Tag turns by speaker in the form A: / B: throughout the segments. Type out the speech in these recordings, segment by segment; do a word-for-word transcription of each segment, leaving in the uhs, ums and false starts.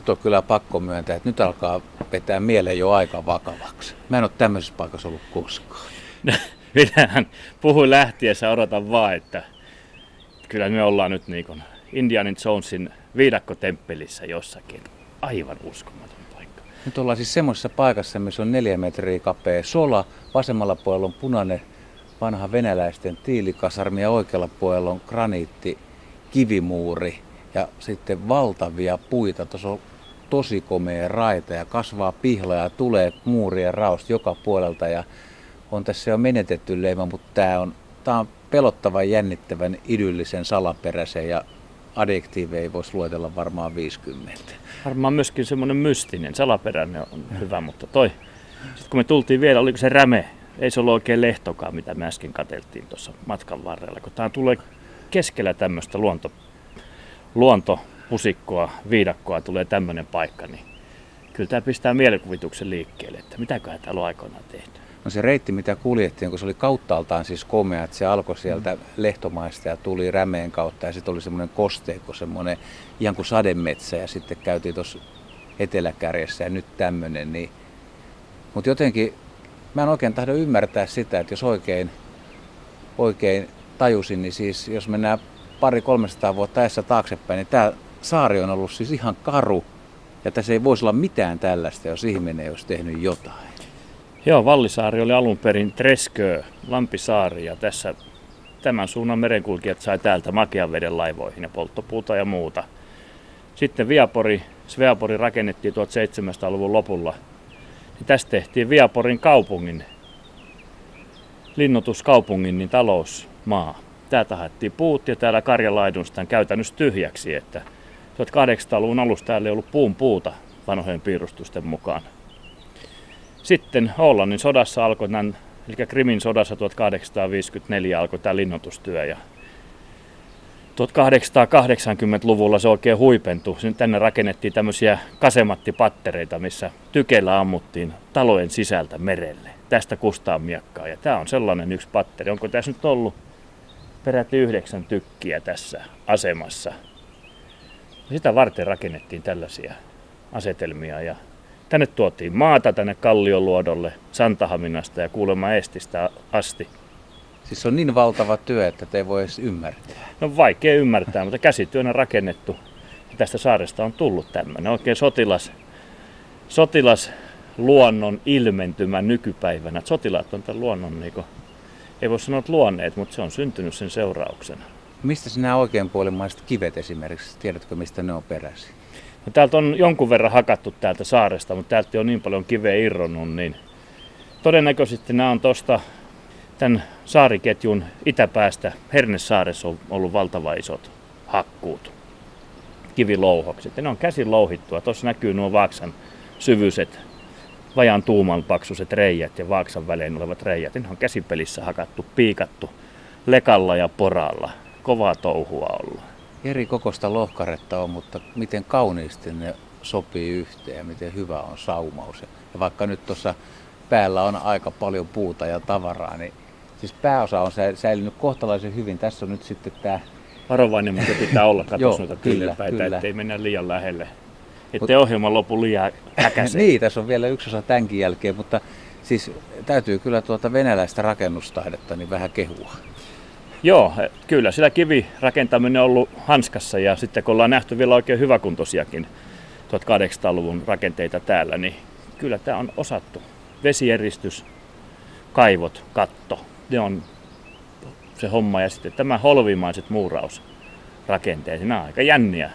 A: nyt on kyllä pakko myöntää, että nyt alkaa vetää mieleen jo aika vakavaksi. Mä en ole tämmöisessä paikassa ollut koskaan.
B: No, mitähän puhuin lähtiessä, odotan vaan, että kyllä me ollaan nyt niin kuin Indiana Jonesin viidakkotemppelissä jossakin. Aivan uskomaton paikka.
A: Nyt ollaan siis semmoisessa paikassa, missä on neljä metriä kapea sola. Vasemmalla puolella on punainen vanha venäläisten tiilikasarmi ja oikealla puolella on graniitti kivimuuri. Ja sitten valtavia puita. Tuossa on tosi komea raita ja kasvaa pihla ja tulee muurien raosta joka puolelta. Ja on tässä jo menetetty leima, mutta tämä on, tää on pelottavan, jännittävän, idyllisen, salaperäisen ja adjektiiveja ei voisi luetella varmaan viisikymmentä.
B: Varmaan myöskin semmoinen mystinen, salaperäinen on hyvä, mutta toi, sitten kun me tultiin vielä, oliko se räme? Ei se ollut oikein lehtokaan, mitä me äsken katseltiin tuossa matkan varrella, kun tämä tulee keskellä tämmöistä luonto, luontopusikkoa, viidakkoa, tulee tämmöinen paikka, niin kyllä tämä pistää mielikuvituksen liikkeelle, että mitäköhän täällä on aikoinaan tehty.
A: No se reitti, mitä kuljettiin, kun se oli kauttaaltaan siis komea, että se alkoi sieltä mm. lehtomaista ja tuli rämeen kautta ja sitten oli semmoinen kosteikko, semmoinen ihan kuin sademetsä ja sitten käytiin tuossa eteläkärjessä ja nyt tämmöinen. Niin. Mutta jotenkin mä en oikein tahdo ymmärtää sitä, että jos oikein, oikein tajusin, niin siis jos mennään pari kolmesataa vuotta ajassa taaksepäin, niin tämä saari on ollut siis ihan karu ja tässä ei voisi olla mitään tällaista, jos ihminen ei olisi tehnyt jotain.
B: Joo, Vallisaari oli alun perin Träskö, Lampisaari, ja tässä tämän suunnan merenkulkijat sai täältä makean veden laivoihin ja polttopuuta ja muuta. Sitten Viapori, Sveapori rakennettiin tuhatseitsemänsataaluvun lopulla. Ja tästä tehtiin Viaporin kaupungin, linnoituskaupungin, niin talousmaa. Täältä haettiin puut ja täällä Karjalaidunstein käytännössä tyhjäksi, että tuhatkahdeksansataaluvun alussa täällä ei ollut puun puuta vanhojen piirustusten mukaan. Sitten Hollannin sodassa alkoi, tämän, eli Krimin sodassa tuhatkahdeksansataaviisikymmentäneljä alkoi tämä linnoitustyö ja tuhatkahdeksansataakahdeksankymmentäluvulla se oikein huipentui. Tänne rakennettiin tämmöisiä kasemattipattereita, missä tykeillä ammuttiin talojen sisältä merelle. Tästä kustaa miekkaa ja tämä on sellainen yksi patteri. Onko tässä nyt ollut peräti yhdeksän tykkiä tässä asemassa? Sitä varten rakennettiin tällaisia asetelmia ja tänne tuotiin maata tänne Kallioluodolle Santahaminasta ja kuulemma Eestistä asti.
A: Siis se on niin valtava työ, että te ei voi edes ymmärtää.
B: No vaikea ymmärtää, mutta käsityönä rakennettu. Ja tästä saaresta on tullut tämmöinen oikein sotilas, sotilasluonnon ilmentymä nykypäivänä. Sotilaat on tämän luonnon, niin kuin, ei voi sanoa luonneet, mutta se on syntynyt sen seurauksena.
A: Mistä sinä oikeanpuolimaiset kivet esimerkiksi, tiedätkö mistä ne on peräisin?
B: No, täältä on jonkun verran hakattu täältä saaresta, mutta täältä on niin paljon kiveä irronnut, niin todennäköisesti nämä on tuosta tämän saariketjun itäpäästä. Hernesaaressa on ollut valtavan isot hakkuut, kivilouhokset. Ja ne on käsin louhittua. Tuossa näkyy nuo Vaaksan syvyiset, vajaan tuuman paksuiset reijät ja Vaaksan välein olevat reijät. Ne on käsipelissä hakattu, piikattu lekalla ja poralla. Kovaa touhua ollut.
A: Eri kokoista lohkaretta on, mutta miten kauniisti ne sopii yhteen ja miten hyvä on saumaus. Ja vaikka nyt tuossa päällä on aika paljon puuta ja tavaraa, niin siis pääosa on säilynyt kohtalaisen hyvin. Tässä on nyt sitten tämä...
B: Varovainen, mutta pitää olla, katsos noita kylläpäitä, ettei mennä liian lähelle. Ettei Mut... ohjelma lopu liian äkäisen.
A: Niin, tässä on vielä yksi osa tämänkin jälkeen, mutta siis täytyy kyllä tuota venäläistä rakennustaidetta niin vähän kehua.
B: Joo, kyllä. Sillä kivirakentaminen on ollut hanskassa ja sitten kun ollaan nähty vielä oikein hyväkuntoisiakin tuhatkahdeksansataaluvun rakenteita täällä, niin kyllä tämä on osattu. Vesieristys, kaivot, katto, ne on se homma ja sitten tämä holvimaiset muurausrakenteet, nämä on aika jänniä,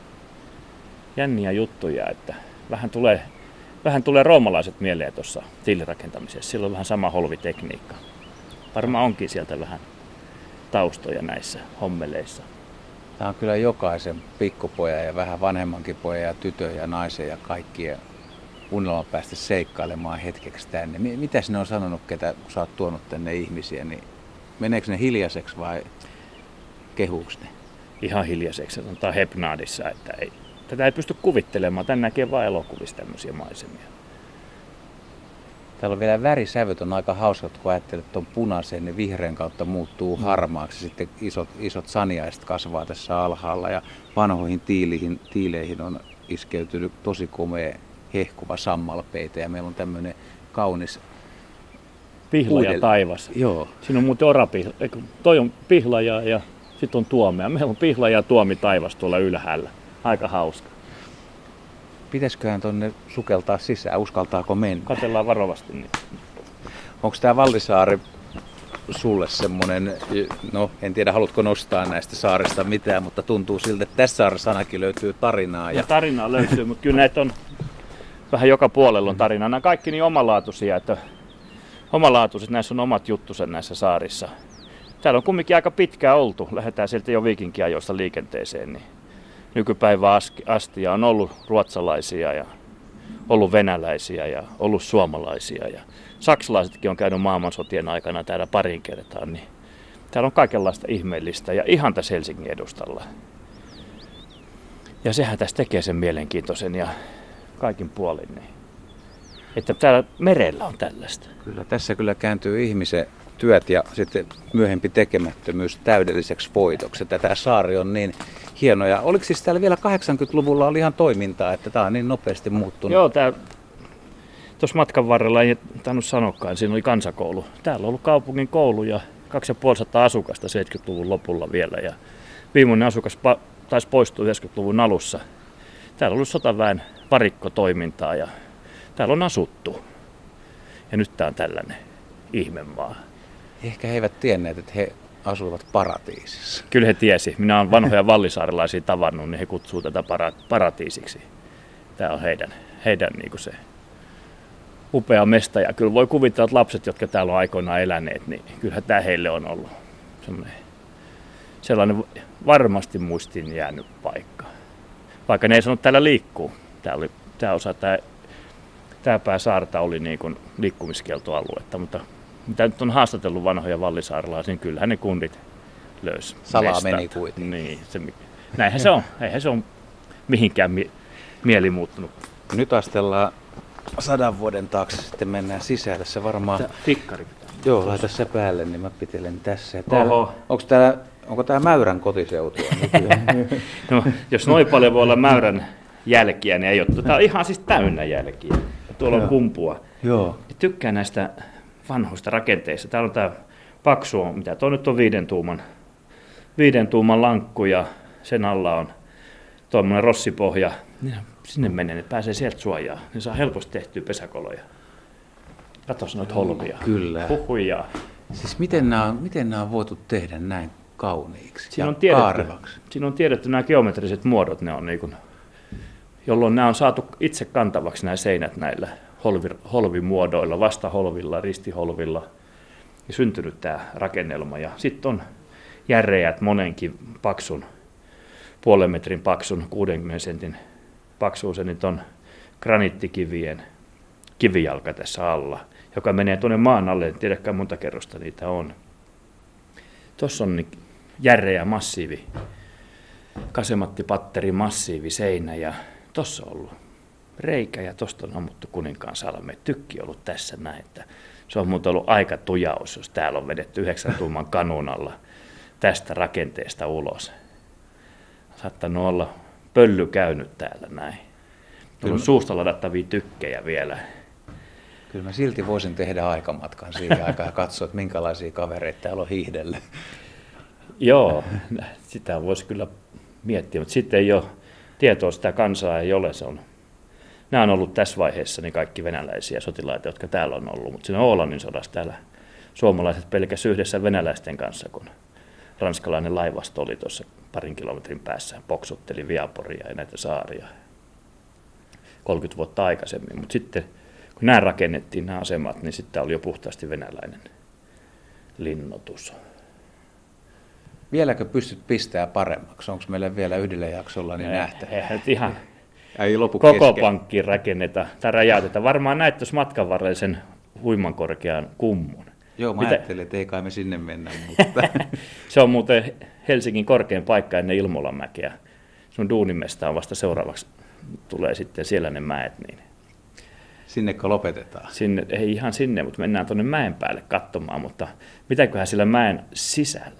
B: jänniä juttuja, että vähän tulee, vähän tulee roomalaiset mieleen tuossa tiilirakentamisessa, sillä on vähän sama holvitekniikka. Varmaan onkin sieltä vähän taustoja näissä hommeleissa.
A: Tämä on kyllä jokaisen pikkupojan ja vähän vanhemmankin pojan ja tytön ja naisen ja kaikkien unelma päästä seikkailemaan hetkeksi tänne. Mitä ne on sanonut, ketä kun sä oot tuonut tänne ihmisiä, niin meneekö ne hiljaiseksi vai kehuuks ne?
B: Ihan hiljaiseksi, sanotaan Hepnaadissa, että ei, tätä ei pysty kuvittelemaan. Tän näkee vain elokuvissa tämmöisiä maisemia.
A: Täällä on vielä värisävyt, on aika hauskat, kun ajattelet, että on punaisen, niin vihreän kautta muuttuu harmaaksi. Sitten isot, isot saniaiset kasvaa tässä alhaalla ja vanhoihin tiiliin, tiileihin on iskeytynyt tosi komea hehkuva sammalpeite ja meillä on tämmöinen kaunis
B: Pihlaja
A: uudelle-
B: taivas.
A: Joo,
B: Siinä on muuten orapihla. Eikö, toi on pihlaja ja sitten on tuomea. Meillä on pihlaja ja tuomi taivas tuolla ylhäällä. Aika hauska.
A: pitäisiköhän tonne sukeltaa sisään, uskaltaako mennä?
B: Katellaan varovasti. Niin.
A: Onko tämä Vallisaari sulle semmoinen, no en tiedä haluatko nostaa näistä saarista mitään, mutta tuntuu siltä, että tässä saaressa ainakin löytyy tarinaa.
B: Ja
A: Ja
B: tarinaa löytyy, mutta kyllä näitä on vähän joka puolella on tarinaa. Nämä on kaikki niin omalaatuisia, että omalaatuiset, näissä on omat juttusa näissä saarissa. Täällä on kumminkin aika pitkään oltu. Lähdetään sieltä jo viikinkiajoista liikenteeseen. Niin nykypäivään asti ja on ollut ruotsalaisia ja ollut venäläisiä ja ollut suomalaisia. Ja saksalaisetkin on käynyt maailmansotien aikana täällä parin kertaan. Niin täällä on kaikenlaista ihmeellistä ja ihan tässä Helsingin edustalla. Ja sehän tässä tekee sen mielenkiintoisen ja kaikin puolin. Niin. Että täällä merellä on tällaista.
A: kyllä tässä kyllä kääntyy ihmisen työt ja sitten myöhempi tekemättömyys täydelliseksi voitoksi. Että tämä saari on niin hieno. Ja oliko siis täällä vielä kahdeksankymmentäluvulla oli ihan toimintaa, että tämä on niin nopeasti muuttunut?
B: Joo, tää, tuossa matkan varrella ei tainnut sanokaan, siinä oli kansakoulu. Täällä on ollut kaupungin koulu ja kaksituhattaviisisataa asukasta seitsemänkymmentäluvun lopulla vielä. Ja viimeinen asukas pa- taisi poistua yhdeksänkymmentäluvun alussa. Täällä on ollut sotaväen varikkotoimintaa ja täällä on asuttu. Ja nyt tää on tällainen ihmemaa.
A: Ehkä he eivät tienneet, että he asuivat paratiisissa.
B: Kyllä he tiesi. Minä olen vanhoja vallisaarilaisia tavannut, niin he kutsuu tätä para- paratiisiksi. Tämä on heidän, heidän niin kuin se upea mesta. Ja kyllä voi kuvitella, että lapset, jotka täällä on aikoinaan eläneet, niin kyllähän tämä heille on ollut sellainen, sellainen varmasti muistiin jäänyt paikka. Vaikka ne ei sanonut, että täällä liikkuu. Tämä, oli, tämä osa, tämä, tämä pää saarta oli niin kuin liikkumiskieltoaluetta, mutta mitä nyt on haastatellut vanhoja vallisaarilaisia, niin kyllähän ne kundit löysi
A: Salaa
B: mestat.
A: meni kuitenkin.
B: Niin, se, näinhän se on. Eihän se on mihinkään mi- mieli muuttunut.
A: Nyt astellaan sadan vuoden taakse, sitten mennään sisään. Tässä varmaan...
B: Fikkari.
A: Joo, laita se päälle, niin mä pitelen tässä. Täällä,
B: Oho.
A: onko, täällä, onko tää Mäyrän kotiseutua nykyään?
B: No, jos noin paljon voi olla Mäyrän jälkiä, niin ei ole. Tämä on ihan siis täynnä jälkiä. Tuolla on
A: Joo.
B: kumpua.
A: Joo.
B: Tykkään näistä vanhoista rakenteista. Täällä on tämä paksu, mitä tuo nyt on viiden tuuman, viiden tuuman lankku ja sen alla on tuommoinen rossipohja. Sinne menee, ne pääsee sieltä suojaan. Ne saa helposti tehtyä pesäkoloja. Katos noita holvia.
A: Kyllä.
B: Huhujaa.
A: Siis miten nämä, on, miten nämä on voitu tehdä näin kauniiksi
B: Siinä
A: ja
B: on, tiedetty,
A: kaarvaksi?
B: siinä on tiedetty nämä geometriset muodot, ne on niin kuin, jolloin nämä on saatu itse kantavaksi nämä seinät näillä holvi, holvimuodoilla, vastaholvilla, ristiholvilla. Ja syntynyt tämä rakennelma. Ja sitten on järeät monenkin paksun, puolen metrin paksun, kuudenkymmenen sentin paksuus, niin on graniittikivien kivijalka tässä alla, joka menee tuonne maan alle, en tiedäkään monta kerrosta niitä on. Tuossa on niin järeä massiivi, kasematti-patteri massiivi seinä ja tuossa on ollut reikä ja tuosta on ammuttu kuninkaan salme. Tykki on ollut tässä näin, että se on muuten ollut aika tujaus, jos täällä on vedetty yhdeksän tuuman kanunalla tästä rakenteesta ulos. Saattanut olla pölly käynyt täällä näin. On ollut suusta ladattavia tykkejä vielä.
A: Kyllä mä silti voisin tehdä aikamatkan siihen aikaan ja katsoa, että minkälaisia kavereita täällä on hiihdellä.
B: Joo, sitä voisi kyllä miettiä, mutta sitten ei ole tietoa, sitä kansaa ei ole. Se on, nämä on ollut tässä vaiheessa niin kaikki venäläisiä sotilaita, jotka täällä on ollut, mutta siinä Oolannin sodassa täällä suomalaiset pelkäs yhdessä venäläisten kanssa, kun ranskalainen laivasto oli tuossa parin kilometrin päässä, poksutteli Viaporia ja näitä saaria kolmekymmentä vuotta aikaisemmin, mutta sitten kun nämä rakennettiin, nämä asemat, niin sitten oli jo puhtaasti venäläinen linnoitus.
A: Vieläkö pystyt pistämään paremmaksi? Onko meillä vielä yhdellä jaksolla niin nähtävä?
B: Eihän nyt ihan
A: Ei lopu
B: koko
A: kesken.
B: pankkiin rakenneta tai räjäytetä. Varmaan näet tuossa matkan varrella sen huiman korkean kummun.
A: Joo, mä
B: Mitä?
A: ajattelin, että ei kai me sinne mennä, mutta
B: Se on muuten Helsingin korkein paikka ennen Ilmolanmäkeä. Sun duunimesta on vasta seuraavaksi, tulee sitten siellä ne mäet. Niin
A: sinnekö lopetetaan?
B: sinne, ei ihan sinne, mutta mennään tuonne mäen päälle katsomaan. Mutta mitäköhän sillä mäen sisällä